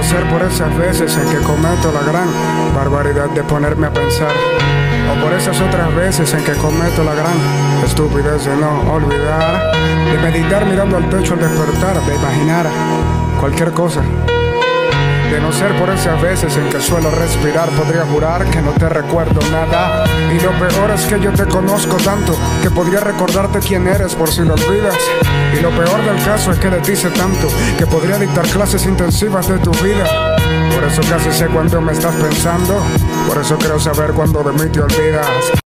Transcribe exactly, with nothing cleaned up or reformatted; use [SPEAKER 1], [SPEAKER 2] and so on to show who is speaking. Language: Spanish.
[SPEAKER 1] no ser por esas veces en que cometo la gran barbaridad de ponerme a pensar, o por esas otras veces en que cometo la gran estupidez de no olvidar, de meditar mirando al techo al despertar, de imaginar cualquier cosa. De no ser por esas veces en que suelo respirar, podría jurar que no te recuerdo nada. Y lo peor es que yo te conozco tanto que podría recordarte quién eres por si lo olvidas. Y lo peor del caso es que de ti sé tanto que podría dictar clases intensivas de tu vida. Por eso casi sé cuánto me estás pensando, por eso creo saber cuándo de mí te olvidas.